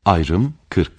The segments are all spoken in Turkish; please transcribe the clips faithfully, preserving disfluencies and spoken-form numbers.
Ayrım kırk.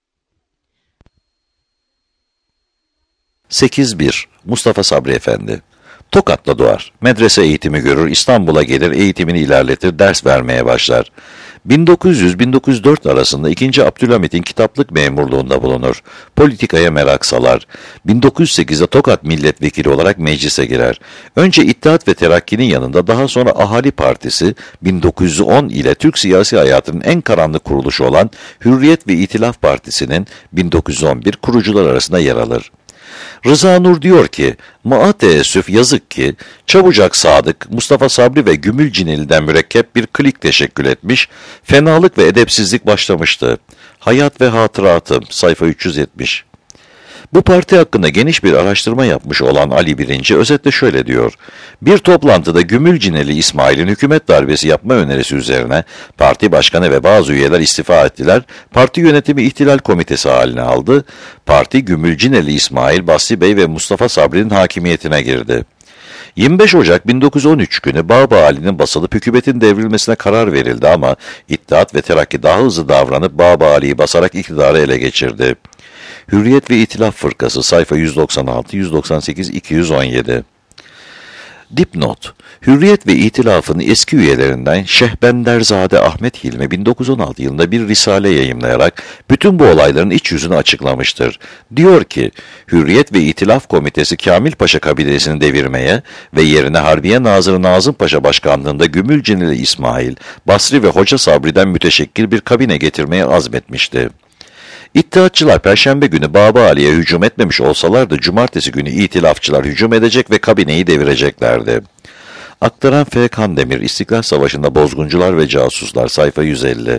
sekiz bir. Mustafa Sabri Efendi. Tokat'ta doğar. Medrese eğitimi görür, İstanbul'a gelir, eğitimini ilerletir, ders vermeye başlar. bin dokuz yüz - bin dokuz yüz dört arasında ikinci. Abdülhamit'in kitaplık memurluğunda bulunur. Politikaya merak salar. bin dokuz yüz sekizde Tokat milletvekili olarak meclise girer. Önce İttihat ve Terakki'nin yanında, daha sonra Ahali Partisi, bin dokuz yüz on ile Türk siyasi hayatının en karanlık kuruluşu olan Hürriyet ve İtilaf Partisi'nin bin dokuz yüz on bir kurucular arasında yer alır. Rıza Nur diyor ki, "Maa teessüf yazık ki, çabucak Sadık, Mustafa Sabri ve Gümülcineli'den mürekkep bir klik teşekkül etmiş, fenalık ve edepsizlik başlamıştı. Hayat ve hatıratım, sayfa üç yüz yetmiş. Bu parti hakkında geniş bir araştırma yapmış olan Ali Birinci özetle şöyle diyor: Bir toplantıda Gümülcineli İsmail'in hükümet darbesi yapma önerisi üzerine parti başkanı ve bazı üyeler istifa ettiler. Parti yönetimi ihtilal komitesi haline aldı. Parti Gümülcineli İsmail, Basri Bey ve Mustafa Sabri'nin hakimiyetine girdi. yirmi beş Ocak bin dokuz yüz on üç günü Bağbağali'nin basılıp hükümetin devrilmesine karar verildi ama İttihat ve Terakki daha hızlı davranıp Bağbağali'yi basarak iktidarı ele geçirdi. Hürriyet ve İtilaf Fırkası, sayfa yüz doksan altı, yüz doksan sekiz, iki yüz on yedi. Dipnot: Hürriyet ve İtilaf'ın eski üyelerinden Şehbenderzade Ahmet Hilmi bin dokuz yüz on altı yılında bir risale yayımlayarak bütün bu olayların iç yüzünü açıklamıştır. Diyor ki, Hürriyet ve İtilaf Komitesi Kamil Paşa kabilesini devirmeye ve yerine Harbiye Nazırı Nazım Paşa başkanlığında Gümülcineli İsmail, Basri ve Hoca Sabri'den müteşekkil bir kabine getirmeye azmetmişti. İttihatçılar Perşembe günü Bağbağali'ye hücum etmemiş olsalardı, Cumartesi günü İtilafçılar hücum edecek ve kabineyi devireceklerdi. Aktaran F. Kandemir, İstiklal Savaşı'nda Bozguncular ve Casuslar, sayfa yüz elli.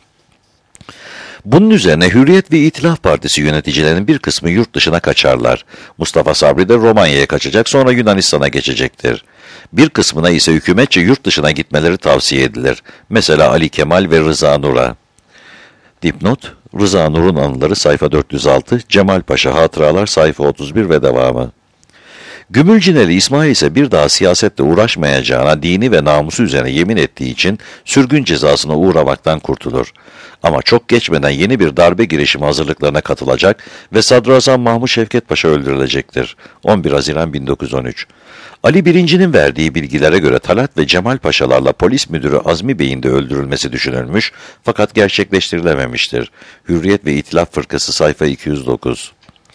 Bunun üzerine Hürriyet ve İtilaf Partisi yöneticilerinin bir kısmı yurt dışına kaçarlar. Mustafa Sabri de Romanya'ya kaçacak, sonra Yunanistan'a geçecektir. Bir kısmına ise hükümetçe yurt dışına gitmeleri tavsiye edilir. Mesela Ali Kemal ve Rıza Nur'a. Dipnot: Rıza Nur'un anıları, sayfa dört yüz altı, Cemal Paşa Hatıralar, sayfa otuz bir ve devamı. Gümülcineli İsmail ise bir daha siyasetle uğraşmayacağına dini ve namusu üzerine yemin ettiği için sürgün cezasına uğramaktan kurtulur. Ama çok geçmeden yeni bir darbe girişimi hazırlıklarına katılacak ve Sadrazam Mahmud Şevket Paşa öldürülecektir. on bir Haziran bin dokuz yüz on üç. Ali Birinci'nin verdiği bilgilere göre Talat ve Cemal Paşalarla polis müdürü Azmi Bey'in de öldürülmesi düşünülmüş fakat gerçekleştirilememiştir. Hürriyet ve İtilaf Fırkası, sayfa iki yüz dokuz.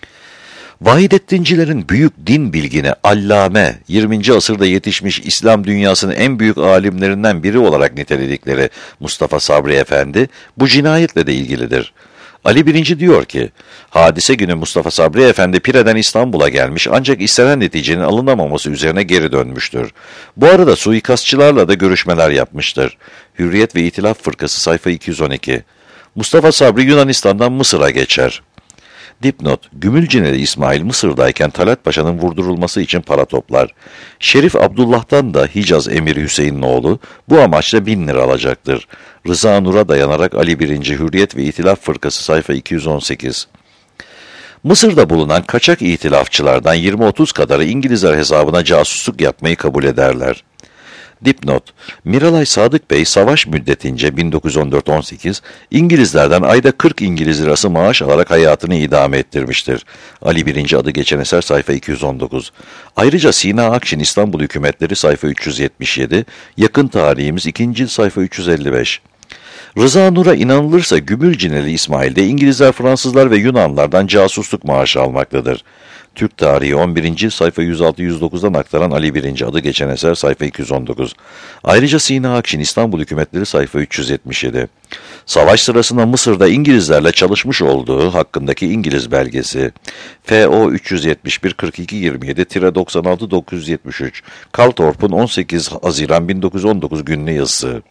Vahidettincilerin büyük din bilgini allame, yirminci asırda yetişmiş İslam dünyasının en büyük alimlerinden biri olarak niteledikleri Mustafa Sabri Efendi bu cinayetle de ilgilidir. Ali Birinci diyor ki, hadise günü Mustafa Sabri Efendi Pire'den İstanbul'a gelmiş ancak istenen neticenin alınamaması üzerine geri dönmüştür. Bu arada suikastçılarla da görüşmeler yapmıştır. Hürriyet ve İtilaf Fırkası, sayfa iki yüz on iki. Mustafa Sabri Yunanistan'dan Mısır'a geçer. Dipnot: Gümülcineli İsmail Mısır'dayken Talat Paşa'nın vurdurulması için para toplar. Şerif Abdullah'tan da Hicaz Emiri Hüseyin'in oğlu bu amaçla bin lira alacaktır. Rıza Nur'a dayanarak Ali Birinci, Hürriyet ve İtilaf Fırkası, sayfa iki yüz on sekiz. Mısır'da bulunan kaçak itilafçılardan yirmi otuz kadarı İngilizler hesabına casusluk yapmayı kabul ederler. Dipnot: Miralay Sadık Bey savaş müddetince bin dokuz yüz on dört on sekiz İngilizlerden ayda kırk İngiliz lirası maaş alarak hayatını idame ettirmiştir. Ali Birinci adı geçen eser, sayfa iki yüz on dokuz. Ayrıca Sina Akşin İstanbul Hükümetleri, sayfa üç yüz yetmiş yedi, yakın tarihimiz ikinci cilt, sayfa üç yüz elli beş. Rıza Nur'a inanılırsa Gümülcineli İsmail'de İngilizler, Fransızlar ve Yunanlardan casusluk maaşı almaktadır. Türk Tarihi on birinci sayfa yüz altı yüz dokuzdan aktaran Ali Birinci adı geçen eser, sayfa iki yüz on dokuz. Ayrıca Sina Akşin İstanbul Hükümetleri, sayfa üç yüz yetmiş yedi. Savaş sırasında Mısır'da İngilizlerle çalışmış olduğu hakkındaki İngiliz belgesi F O üç yüz yetmiş bir kırk iki yirmi yedi doksan altı dokuz yüz yetmiş üç Kaltorp'un on sekiz Haziran bin dokuz yüz on dokuz günlü yazısı.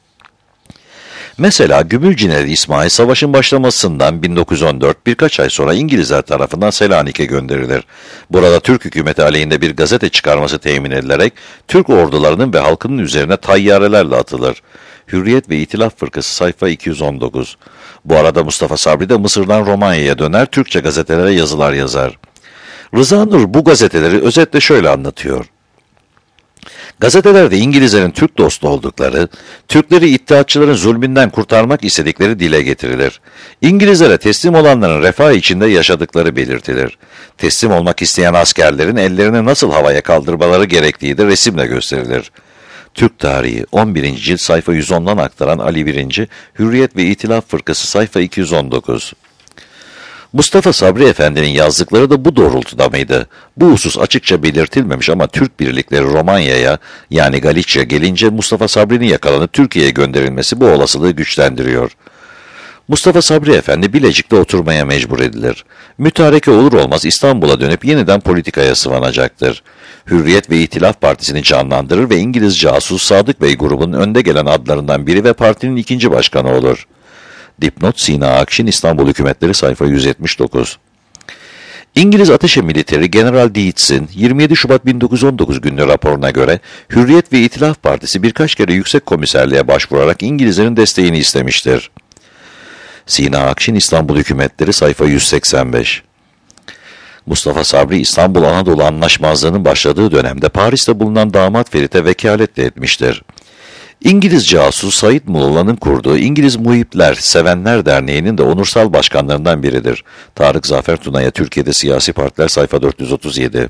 Mesela Gümülcineli İsmail savaşın başlamasından bin dokuz yüz on dört birkaç ay sonra İngilizler tarafından Selanik'e gönderilir. Burada Türk hükümeti aleyhinde bir gazete çıkarması temin edilerek Türk ordularının ve halkının üzerine tayyarelerle atılır. Hürriyet ve İtilaf Fırkası, sayfa iki yüz on dokuz. Bu arada Mustafa Sabri de Mısır'dan Romanya'ya döner, Türkçe gazetelere yazılar yazar. Rıza Nur bu gazeteleri özetle şöyle anlatıyor. Gazetelerde İngilizlerin Türk dostu oldukları, Türkleri İttihatçıların zulmünden kurtarmak istedikleri dile getirilir. İngilizlere teslim olanların refah içinde yaşadıkları belirtilir. Teslim olmak isteyen askerlerin ellerini nasıl havaya kaldırmaları gerektiği de resimle gösterilir. Türk Tarihi on birinci cilt sayfa yüz ondan aktaran Ali birinci. Hürriyet ve İtilaf Fırkası sayfa iki yüz on dokuz. Mustafa Sabri Efendi'nin yazdıkları da bu doğrultuda mıydı? Bu husus açıkça belirtilmemiş ama Türk birlikleri Romanya'ya yani Galicia gelince Mustafa Sabri'nin yakalanıp Türkiye'ye gönderilmesi bu olasılığı güçlendiriyor. Mustafa Sabri Efendi Bilecik'te oturmaya mecbur edilir. Mütareke olur olmaz İstanbul'a dönüp yeniden politikaya sıvanacaktır. Hürriyet ve İtilaf Partisi'ni canlandırır ve İngiliz casus Sadık Bey grubunun önde gelen adlarından biri ve partinin ikinci başkanı olur. Dipnot Sina Akşin İstanbul Hükümetleri sayfa yüz yetmiş dokuz. İngiliz Ateşe Militeri General Deeds'in yirmi yedi Şubat bin dokuz yüz on dokuz günlü raporuna göre Hürriyet ve İtilaf Partisi birkaç kere yüksek komiserliğe başvurarak İngilizlerin desteğini istemiştir. Sina Akşin İstanbul Hükümetleri sayfa yüz seksen beş. Mustafa Sabri İstanbul Anadolu Anlaşmazlığı'nın başladığı dönemde Paris'te bulunan damat Ferit'e vekalet de etmiştir. İngiliz casus Said Muğla'nın kurduğu İngiliz Muhipler, Sevenler Derneği'nin de onursal başkanlarından biridir. Tarık Zafer Tuna'ya Türkiye'de Siyasi Partiler sayfa dört yüz otuz yedi.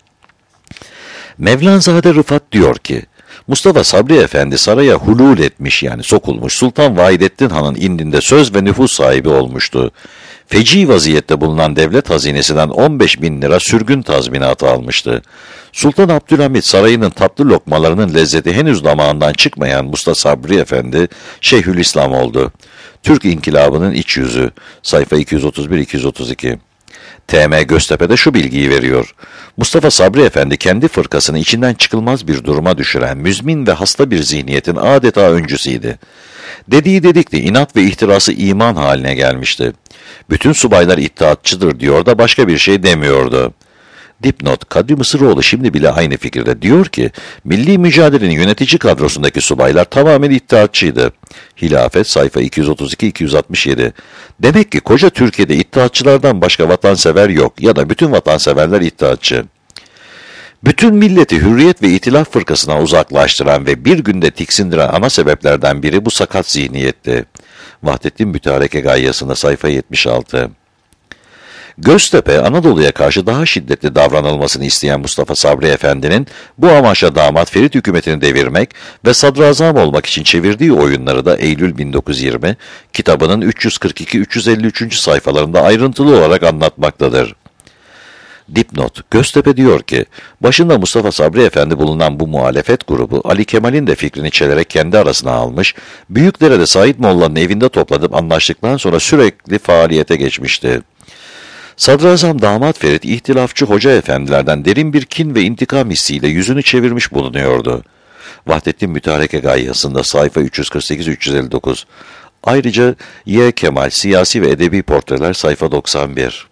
Mevlanzade Rıfat diyor ki, Mustafa Sabri Efendi saraya hulul etmiş yani sokulmuş Sultan Vahidettin Han'ın indinde söz ve nüfus sahibi olmuştu. Feci vaziyette bulunan devlet hazinesinden on beş bin lira sürgün tazminatı almıştı. Sultan Abdülhamit sarayının tatlı lokmalarının lezzeti henüz damağından çıkmayan Mustafa Sabri Efendi Şeyhülislam oldu. Türk İnkılabı'nın iç yüzü sayfa iki yüz otuz bir iki yüz otuz iki. T M Göztepe'de şu bilgiyi veriyor. Mustafa Sabri Efendi kendi fırkasını içinden çıkılmaz bir duruma düşüren müzmin ve hasta bir zihniyetin adeta öncüsüydü. Dediği dedikti, inat ve ihtirası iman haline gelmişti. Bütün subaylar iddiatçıdır diyor da başka bir şey demiyordu. Dipnot, Kadri Mısıroğlu şimdi bile aynı fikirde. Diyor ki, milli mücadelenin yönetici kadrosundaki subaylar tamamen iddiatçıydı. Hilafet sayfa iki yüz otuz iki iki yüz altmış yedi. Demek ki koca Türkiye'de iddiatçılardan başka vatansever yok ya da bütün vatanseverler iddiatçı. Bütün milleti Hürriyet ve İtilaf Fırkasına uzaklaştıran ve bir günde tiksindiren ana sebeplerden biri bu sakat zihniyetti. Vahdettin Mütareke Gayyası'nda sayfa yetmiş altı. Göztepe, Anadolu'ya karşı daha şiddetli davranılmasını isteyen Mustafa Sabri Efendi'nin bu amaçla damat Ferit hükümetini devirmek ve sadrazam olmak için çevirdiği oyunları da Eylül bin dokuz yüz yirmi kitabının üç yüz kırk iki üç yüz elli üç. sayfalarında ayrıntılı olarak anlatmaktadır. Dipnot, Göztepe diyor ki, başında Mustafa Sabri Efendi bulunan bu muhalefet grubu, Ali Kemal'in de fikrini çelerek kendi arasına almış, Büyükdere'de Said Molla'nın evinde toplanıp anlaştıktan sonra sürekli faaliyete geçmişti. Sadrazam damat Ferit, ihtilafçı hoca efendilerden derin bir kin ve intikam hissiyle yüzünü çevirmiş bulunuyordu. Vahdettin Mütareke Gayyası'nda sayfa üç yüz kırk sekiz üç yüz elli dokuz. Ayrıca Y. Kemal, Siyasi ve Edebi Portreler sayfa doksan bir.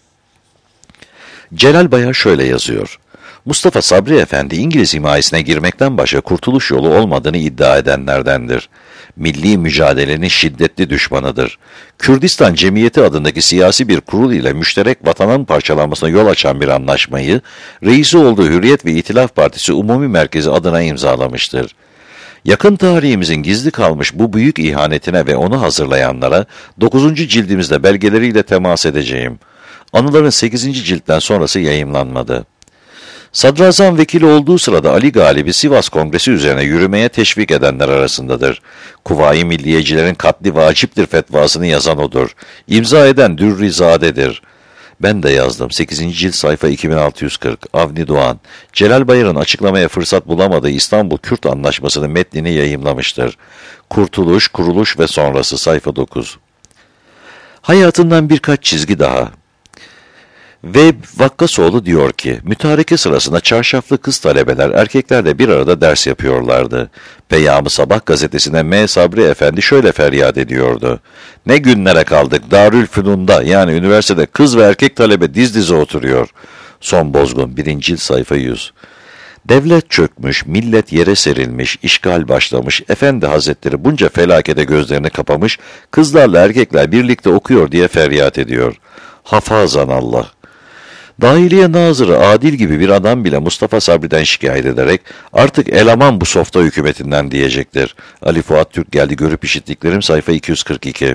Celal Bayar şöyle yazıyor. Mustafa Sabri Efendi İngiliz himayesine girmekten başka kurtuluş yolu olmadığını iddia edenlerdendir. Milli mücadelenin şiddetli düşmanıdır. Kürdistan Cemiyeti adındaki siyasi bir kurul ile müşterek vatanın parçalanmasına yol açan bir anlaşmayı, reisi olduğu Hürriyet ve İtilaf Partisi Umumi Merkezi adına imzalamıştır. Yakın tarihimizin gizli kalmış bu büyük ihanetine ve onu hazırlayanlara dokuzuncu cildimizde belgeleriyle temas edeceğim. Anıların sekizinci ciltten sonrası yayımlanmadı. Sadrazam vekili olduğu sırada Ali Galip'i Sivas Kongresi üzerine yürümeye teşvik edenler arasındadır. Kuvayi Milliyecilerin katli vaciptir fetvasını yazan odur. İmza eden Dürrizade'dir. Ben de yazdım. sekizinci cilt sayfa iki bin altı yüz kırk. Avni Doğan, Celal Bayar'ın açıklamaya fırsat bulamadığı İstanbul Kürt Anlaşması'nın metnini yayımlamıştır. Kurtuluş, Kuruluş ve Sonrası sayfa dokuz. Hayatından birkaç çizgi daha. Ve Vakkasoğlu diyor ki, mütareke sırasında çarşaflı kız talebeler erkeklerle bir arada ders yapıyorlardı. Peyam-ı Sabah gazetesine M. Sabri Efendi şöyle feryat ediyordu. Ne günlere kaldık, Darülfünun'da yani üniversitede kız ve erkek talebe diz dize oturuyor. Son Bozgun, birinci sayfa yüz. Devlet çökmüş, millet yere serilmiş, işgal başlamış, Efendi Hazretleri bunca felakete gözlerini kapamış, kızlarla erkekler birlikte okuyor diye feryat ediyor. Hafazan Allah. Dahiliye Nazırı Adil gibi bir adam bile Mustafa Sabri'den şikayet ederek artık eleman bu softa hükümetinden diyecektir. Ali Fuat Türk geldi görüp işittiklerim sayfa iki yüz kırk iki.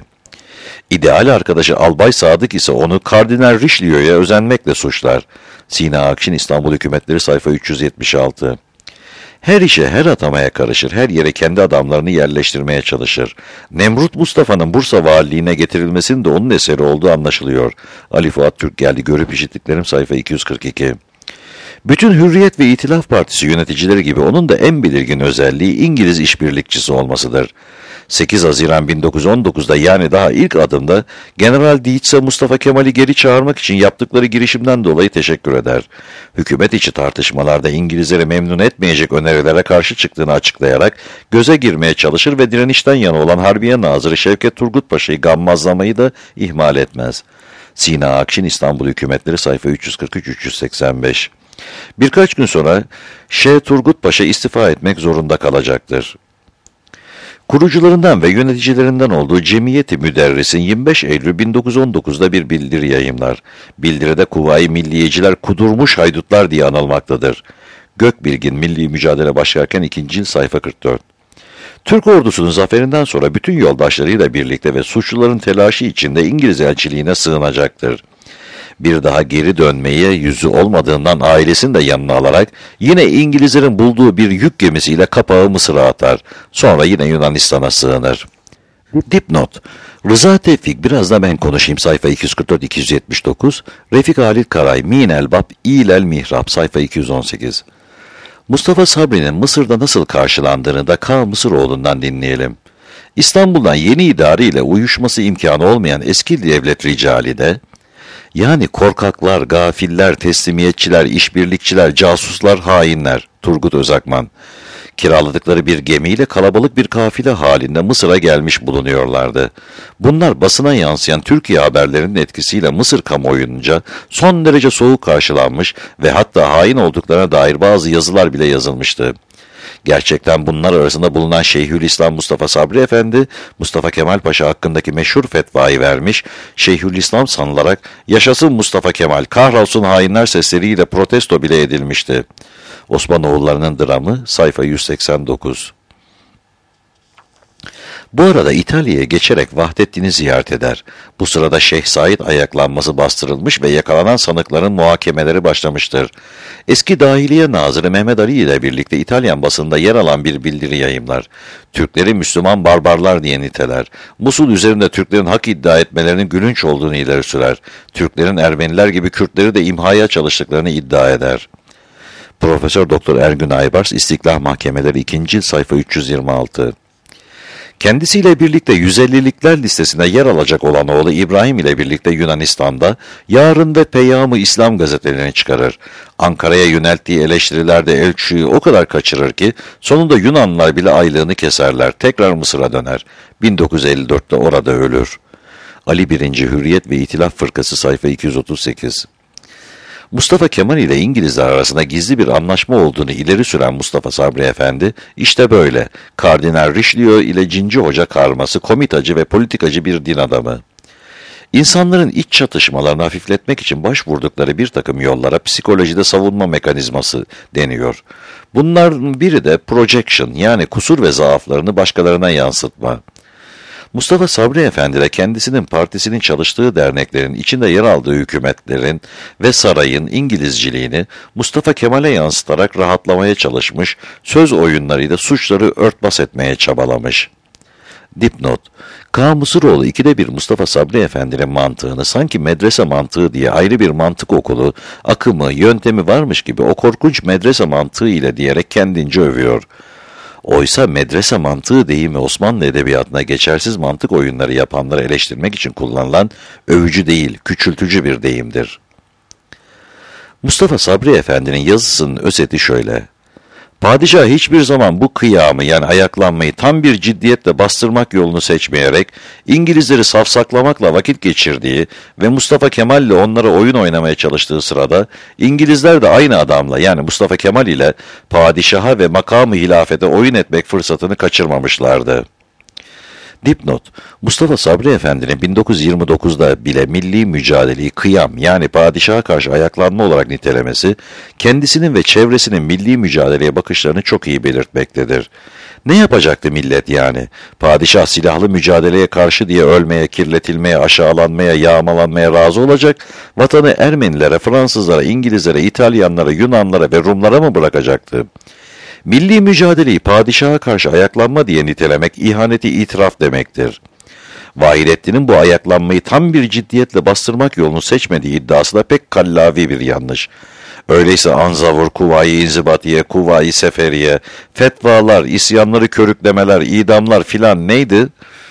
İdeal arkadaşı Albay Sadık ise onu Kardinal Richelieu'ya özenmekle suçlar. Sina Akşin İstanbul Hükümetleri sayfa üç yüz yetmiş altı. Her işe, her atamaya karışır, her yere kendi adamlarını yerleştirmeye çalışır. Nemrut Mustafa'nın Bursa valiliğine getirilmesinin de onun eseri olduğu anlaşılıyor. Ali Fuat Türk geldi görüp işittiklerim sayfa iki yüz kırk iki. Bütün Hürriyet ve İtilaf Partisi yöneticileri gibi onun da en belirgin özelliği İngiliz işbirlikçisi olmasıdır. sekiz Haziran bin dokuz yüz on dokuzda yani daha ilk adımda General Dietz'e Mustafa Kemal'i geri çağırmak için yaptıkları girişimden dolayı teşekkür eder. Hükümet içi tartışmalarda İngilizleri memnun etmeyecek önerilere karşı çıktığını açıklayarak göze girmeye çalışır ve direnişten yana olan Harbiye Nazırı Şevket Turgut Paşa'yı gammazlamayı da ihmal etmez. Sina Akşin İstanbul Hükümetleri sayfa üç yüz kırk üç üç yüz seksen beş. Birkaç gün sonra Şeyh Turgut Paşa istifa etmek zorunda kalacaktır. Kurucularından ve yöneticilerinden olduğu Cemiyeti Müderris'in yirmi beş Eylül bin dokuz yüz on dokuzda bir bildiri yayımlar. Bildiride Kuvayi Milliyeciler kudurmuş haydutlar diye anılmaktadır. Gökbilgin Milli Mücadele başlarken ikinci yıl sayfa kırk dört. Türk ordusunun zaferinden sonra bütün yoldaşlarıyla birlikte ve suçluların telaşı içinde İngiliz elçiliğine sığınacaktır. Bir daha geri dönmeye yüzü olmadığından ailesini de yanına alarak yine İngilizlerin bulduğu bir yük gemisiyle kapağı Mısır'a atar. Sonra yine Yunanistan'a sığınır. Dipnot: Rıza Tevfik biraz da ben konuşayım sayfa iki yüz kırk dört iki yüz yetmiş dokuz, Refik Halit Karay Min Elbap İlel Mihrap sayfa iki yüz on sekiz. Mustafa Sabri'nin Mısır'da nasıl karşılandığını da K. Mısıroğlu'ndan dinleyelim. İstanbul'dan yeni idare ile uyuşması imkanı olmayan eski devlet ricali de, yani korkaklar, gafiller, teslimiyetçiler, işbirlikçiler, casuslar, hainler, Turgut Özakman, kiraladıkları bir gemiyle kalabalık bir kafile halinde Mısır'a gelmiş bulunuyorlardı. Bunlar basına yansıyan Türkiye haberlerinin etkisiyle Mısır kamuoyunca son derece soğuk karşılanmış ve hatta hain olduklarına dair bazı yazılar bile yazılmıştı. Gerçekten bunlar arasında bulunan Şeyhülislam Mustafa Sabri Efendi, Mustafa Kemal Paşa hakkındaki meşhur fetvayı vermiş, Şeyhülislam sanılarak yaşasın Mustafa Kemal, kahrolsun hainler sesleriyle protesto bile edilmişti. Osmanoğullarının dramı sayfa yüz seksen dokuz. Bu arada İtalya'ya geçerek Vahdettin'i ziyaret eder. Bu sırada Şeyh Said ayaklanması bastırılmış ve yakalanan sanıkların muhakemeleri başlamıştır. Eski Dahiliye Nazırı Mehmet Ali ile birlikte İtalyan basında yer alan bir bildiri yayımlar. Türkleri Müslüman barbarlar diye niteler. Musul üzerinde Türklerin hak iddia etmelerinin gülünç olduğunu ileri sürer. Türklerin Ermeniler gibi Kürtleri de imhaya çalıştıklarını iddia eder. Profesör Doktor Ergün Aybars İstiklal Mahkemeleri ikinci sayfa üç yüz yirmi altı. Kendisiyle birlikte yüz ellilikler listesine yer alacak olan oğlu İbrahim ile birlikte Yunanistan'da Yarın ve Peyam-ı İslam gazetelerini çıkarır. Ankara'ya yönelttiği eleştirilerde elçiyi o kadar kaçırır ki sonunda Yunanlılar bile aylığını keserler. Tekrar Mısır'a döner. bin dokuz yüz elli dörtte orada ölür. Ali birinci Hürriyet ve İtilaf Fırkası sayfa iki yüz otuz sekiz. Mustafa Kemal ile İngilizler arasında gizli bir anlaşma olduğunu ileri süren Mustafa Sabri Efendi, işte böyle, Kardinal Richelieu ile Cinci Hoca karması, komitacı ve politikacı bir din adamı. İnsanların iç çatışmalarını hafifletmek için başvurdukları bir takım yollara psikolojide savunma mekanizması deniyor. Bunların biri de projection, yani kusur ve zaaflarını başkalarına yansıtma. Mustafa Sabri Efendi de kendisinin partisinin çalıştığı derneklerin içinde yer aldığı hükümetlerin ve sarayın İngilizciliğini Mustafa Kemal'e yansıtarak rahatlamaya çalışmış, söz oyunlarıyla suçları örtbas etmeye çabalamış. Dipnot: K. Mısıroğlu ikide bir Mustafa Sabri Efendi'nin mantığını sanki medrese mantığı diye ayrı bir mantık okulu, akımı, yöntemi varmış gibi o korkunç medrese mantığı ile diyerek kendince övüyor. Oysa medrese mantığı deyimi Osmanlı edebiyatına geçersiz mantık oyunları yapanları eleştirmek için kullanılan övücü değil, küçültücü bir deyimdir. Mustafa Sabri Efendi'nin yazısının özeti şöyle: Padişah hiçbir zaman bu kıyamı, yani ayaklanmayı tam bir ciddiyetle bastırmak yolunu seçmeyerek İngilizleri safsaklamakla vakit geçirdiği ve Mustafa Kemal ile onlara oyun oynamaya çalıştığı sırada İngilizler de aynı adamla, yani Mustafa Kemal ile padişaha ve makamı hilafete oyun etmek fırsatını kaçırmamışlardı. Dipnot: Mustafa Sabri Efendi'nin bin dokuz yüz yirmi dokuzda bile milli mücadeleyi kıyam yani padişaha karşı ayaklanma olarak nitelemesi, kendisinin ve çevresinin milli mücadeleye bakışlarını çok iyi belirtmektedir. Ne yapacaktı millet yani? Padişah silahlı mücadeleye karşı diye ölmeye, kirletilmeye, aşağılanmaya, yağmalanmaya razı olacak, vatanı Ermenilere, Fransızlara, İngilizlere, İtalyanlara, Yunanlara ve Rumlara mı bırakacaktı? Milli mücadeleyi padişaha karşı ayaklanma diye nitelemek, ihaneti itiraf demektir. Vahidettin'in bu ayaklanmayı tam bir ciddiyetle bastırmak yolunu seçmediği iddiası da pek kallavi bir yanlış. Öyleyse Anzavur, Kuvayi İnzibatiye, Kuvayi Seferiye, fetvalar, isyanları körüklemeler, idamlar filan neydi?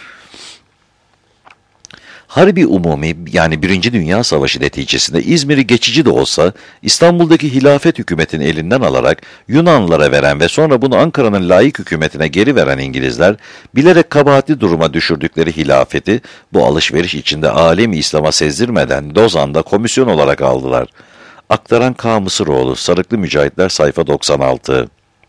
Harbi Umumi yani Birinci Dünya Savaşı neticesinde İzmir'i geçici de olsa İstanbul'daki hilafet hükümetini elinden alarak Yunanlılara veren ve sonra bunu Ankara'nın laik hükümetine geri veren İngilizler, bilerek kabahatli duruma düşürdükleri hilafeti bu alışveriş içinde alemi İslam'a sezdirmeden Lozan'da komisyon olarak aldılar. Aktaran K. Mısıroğlu, Sarıklı Mücahitler, sayfa doksan altı.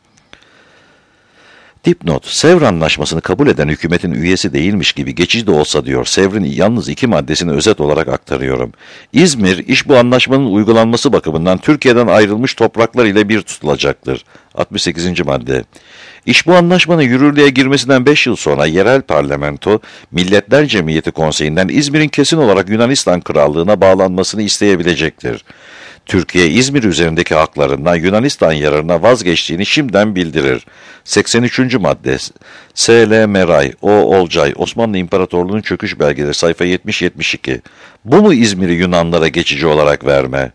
Dipnot: Sevr Anlaşması'nı kabul eden hükümetin üyesi değilmiş gibi geçici de olsa diyor, Sevr'in yalnız iki maddesini özet olarak aktarıyorum. İzmir, iş bu anlaşmanın uygulanması bakımından Türkiye'den ayrılmış topraklar ile bir tutulacaktır. altmış sekizinci madde. İş bu anlaşmanın yürürlüğe girmesinden beş yıl sonra yerel parlamento, Milletler Cemiyeti Konseyi'nden İzmir'in kesin olarak Yunanistan Krallığı'na bağlanmasını isteyebilecektir. Türkiye, İzmir üzerindeki haklarından Yunanistan yararına vazgeçtiğini şimdiden bildirir. seksen üçüncü madde. S L Meray, O. Olcay, Osmanlı İmparatorluğu'nun çöküş belgeleri, sayfa yetmiş yetmiş iki. Bu mu İzmir'i Yunanlara geçici olarak verme?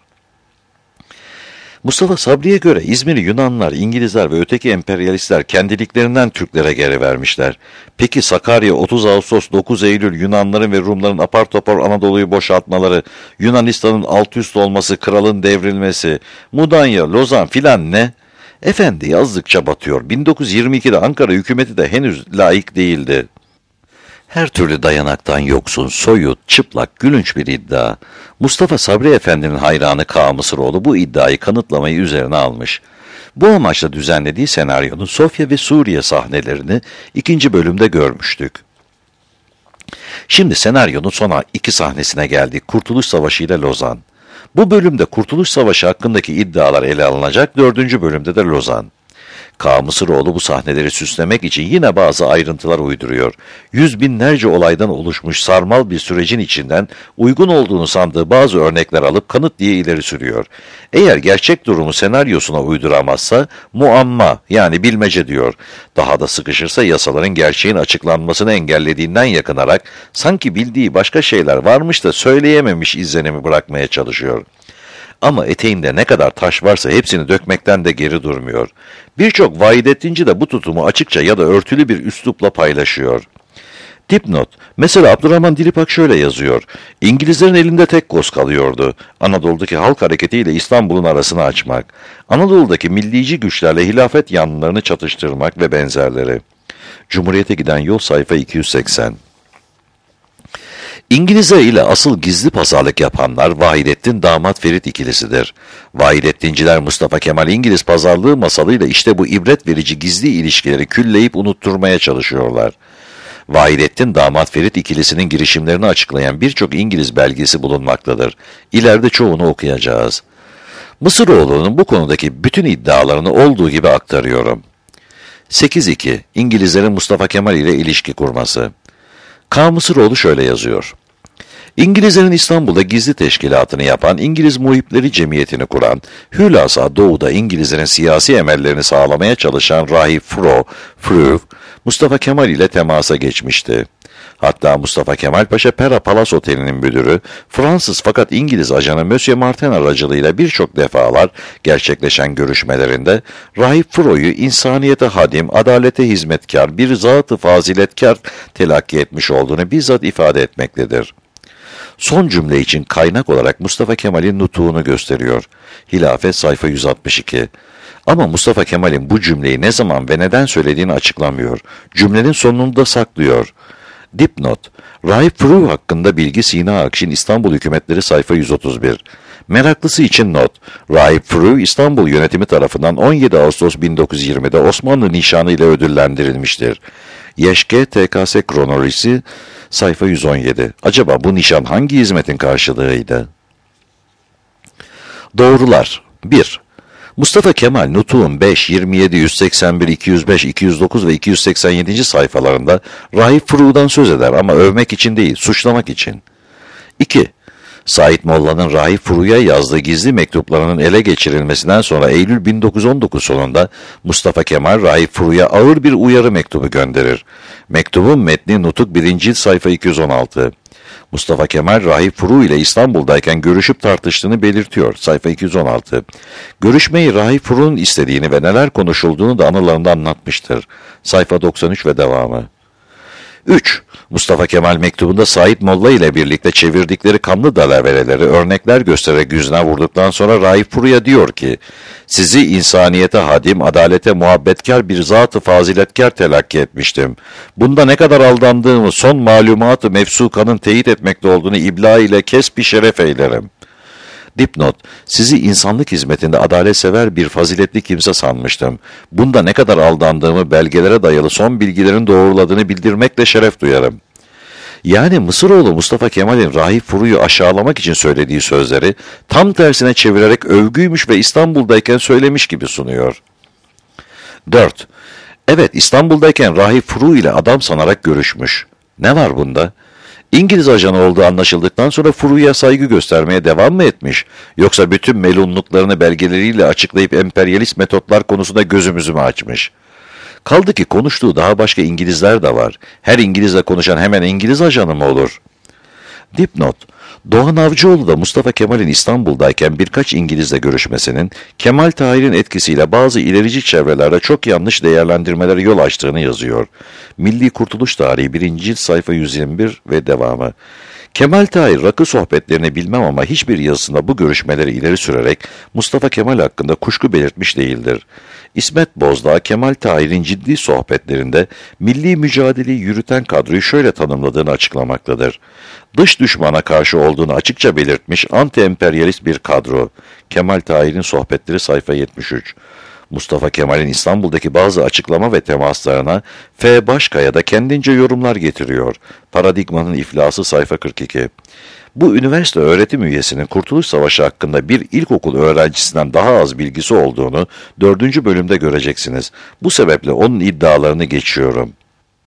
Mustafa Sabri'ye göre İzmir'i Yunanlar, İngilizler ve öteki emperyalistler kendiliklerinden Türklere geri vermişler. Peki Sakarya, otuz Ağustos dokuz Eylül Yunanların ve Rumların apar topar Anadolu'yu boşaltmaları, Yunanistan'ın alt üst olması, kralın devrilmesi, Mudanya, Lozan filan ne? Efendi yazdıkça batıyor. bin dokuz yüz yirmi ikide Ankara hükümeti de henüz layık değildi. Her türlü dayanaktan yoksun, soyut, çıplak, gülünç bir iddia. Mustafa Sabri Efendi'nin hayranı K. Mısıroğlu bu iddiayı kanıtlamayı üzerine almış. Bu amaçla düzenlediği senaryonun Sofya ve Suriye sahnelerini ikinci bölümde görmüştük. Şimdi senaryonun son iki sahnesine geldik. Kurtuluş Savaşı ile Lozan. Bu bölümde Kurtuluş Savaşı hakkındaki iddialar ele alınacak, dördüncü bölümde de Lozan. K. Mısıroğlu bu sahneleri süslemek için yine bazı ayrıntılar uyduruyor. Yüz binlerce olaydan oluşmuş sarmal bir sürecin içinden uygun olduğunu sandığı bazı örnekler alıp kanıt diye ileri sürüyor. Eğer gerçek durumu senaryosuna uyduramazsa muamma yani bilmece diyor. Daha da sıkışırsa yasaların gerçeğin açıklanmasını engellediğinden yakınarak sanki bildiği başka şeyler varmış da söyleyememiş izlenimi bırakmaya çalışıyor. Ama eteğinde ne kadar taş varsa hepsini dökmekten de geri durmuyor. Birçok Vahidettinci de bu tutumu açıkça ya da örtülü bir üslupla paylaşıyor. Dipnot: Mesela Abdurrahman Dilipak şöyle yazıyor. İngilizlerin elinde tek koz kalıyordu. Anadolu'daki halk hareketiyle İstanbul'un arasını açmak. Anadolu'daki millici güçlerle hilafet yanlılarını çatıştırmak ve benzerleri. Cumhuriyete giden yol, sayfa iki yüz seksen. İngilizler ile asıl gizli pazarlık yapanlar Vahidettin damat Ferit ikilisidir. Vahidettinciler Mustafa Kemal İngiliz pazarlığı masalıyla işte bu ibret verici gizli ilişkileri külleyip unutturmaya çalışıyorlar. Vahidettin damat Ferit ikilisinin girişimlerini açıklayan birçok İngiliz belgesi bulunmaktadır. İleride çoğunu okuyacağız. Mısıroğlu'nun bu konudaki bütün iddialarını olduğu gibi aktarıyorum. sekiz iki. İngilizlerin Mustafa Kemal ile ilişki kurması. K. Mısıroğlu şöyle yazıyor. İngilizlerin İstanbul'da gizli teşkilatını yapan, İngiliz Muhipleri Cemiyeti'ni kuran, hülasa Doğu'da İngilizlerin siyasi emellerini sağlamaya çalışan Rahip Fro, Frew, Mustafa Kemal ile temasa geçmişti. Hatta Mustafa Kemal Paşa Pera Palace Oteli'nin müdürü, Fransız fakat İngiliz ajanı Monsieur Martin aracılığıyla birçok defalar gerçekleşen görüşmelerinde Rahip Fro'yu insaniyete hadim, adalete hizmetkar, bir zat-ı faziletkar telakki etmiş olduğunu bizzat ifade etmektedir. Son cümle için kaynak olarak Mustafa Kemal'in nutuğunu gösteriyor. Hilafet, sayfa yüz altmış iki. Ama Mustafa Kemal'in bu cümleyi ne zaman ve neden söylediğini açıklamıyor. Cümlenin sonunu da saklıyor. Dipnot: Rahip Frew hakkında bilgi Sina Akşin İstanbul Hükümetleri, sayfa yüz otuz bir. Meraklısı için not: Rahip Frew İstanbul yönetimi tarafından on yedi Ağustos bin dokuz yüz yirmide Osmanlı nişanı ile ödüllendirilmiştir. Y Ş K T K S kronolojisi sayfa yüz on yedi. Acaba bu nişan hangi hizmetin karşılığıydı? Doğrular. bir. Mustafa Kemal Nutuk'un beş, yirmi yedi, yüz seksen bir, iki yüz beş, iki yüz dokuz ve iki yüz seksen yedinci sayfalarında Rahip Furu'dan söz eder ama övmek için değil, suçlamak için. iki. Said Molla'nın Rahip Furu'ya yazdığı gizli mektuplarının ele geçirilmesinden sonra Eylül bin dokuz yüz on dokuz sonunda Mustafa Kemal Rahip Furu'ya ağır bir uyarı mektubu gönderir. Mektubun metni Nutuk birinci cilt sayfa iki yüz on altı. Mustafa Kemal Rahip Furu ile İstanbul'dayken görüşüp tartıştığını belirtiyor. Sayfa iki yüz on altı. Görüşmeyi Rahip Furu'nun istediğini ve neler konuşulduğunu da anılarında anlatmıştır. Sayfa doksan üç ve devamı. üç. Mustafa Kemal mektubunda Said Molla ile birlikte çevirdikleri kanlı dalavereleri örnekler göstererek yüzüne vurduktan sonra Rahip Furu'ya diyor ki, sizi insaniyete hadim, adalete muhabbetkar bir zat-ı faziletkar telakki etmiştim. Bunda ne kadar aldandığımı son malumat-ı mefsukanın teyit etmekte olduğunu ibla ile kesb-i şeref eylerim. Dipnot, sizi insanlık hizmetinde adalet sever bir faziletli kimse sanmıştım. Bunda ne kadar aldandığımı belgelere dayalı son bilgilerin doğruladığını bildirmekle şeref duyarım. Yani Mısıroğlu Mustafa Kemal'in Rahip Furu'yu aşağılamak için söylediği sözleri tam tersine çevirerek övgüymüş ve İstanbul'dayken söylemiş gibi sunuyor. dört. Evet, İstanbul'dayken Rahip Furu ile adam sanarak görüşmüş. Ne var bunda? İngiliz ajanı olduğu anlaşıldıktan sonra Furu'ya saygı göstermeye devam mı etmiş? Yoksa bütün melunluklarını belgeleriyle açıklayıp emperyalist metotlar konusunda gözümüzü mü açmış? Kaldı ki konuştuğu daha başka İngilizler de var. Her İngilizle konuşan hemen İngiliz ajanı mı olur? Dipnot, Doğan Avcıoğlu da Mustafa Kemal'in İstanbul'dayken birkaç İngilizle görüşmesinin Kemal Tahir'in etkisiyle bazı ilerici çevrelerde çok yanlış değerlendirmelere yol açtığını yazıyor. Milli Kurtuluş Tarihi birinci cilt sayfa yüz yirmi bir ve devamı. Kemal Tahir rakı sohbetlerini bilmem ama hiçbir yazısında bu görüşmeleri ileri sürerek Mustafa Kemal hakkında kuşku belirtmiş değildir. İsmet Bozdağ, Kemal Tahir'in ciddi sohbetlerinde milli mücadeleyi yürüten kadroyu şöyle tanımladığını açıklamaktadır. Dış düşmana karşı olduğunu açıkça belirtmiş anti-emperyalist bir kadro. Kemal Tahir'in sohbetleri sayfa yetmiş üç. Mustafa Kemal'in İstanbul'daki bazı açıklama ve temaslarına F. Başkaya da kendince yorumlar getiriyor. Paradigmanın iflası sayfa kırk iki. Bu üniversite öğretim üyesinin Kurtuluş Savaşı hakkında bir ilkokul öğrencisinden daha az bilgisi olduğunu dördüncü bölümde göreceksiniz. Bu sebeple onun iddialarını geçiyorum.